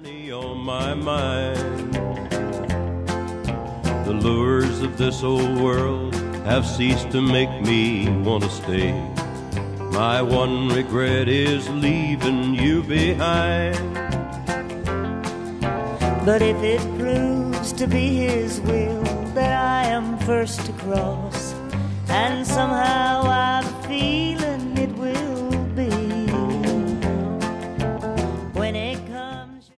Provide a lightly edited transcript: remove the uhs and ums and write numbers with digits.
On my mind, the lures of this old world have ceased to make me want to stay. My one regret is leaving you behind. But if it proves to be his will that I am first to cross, and somehow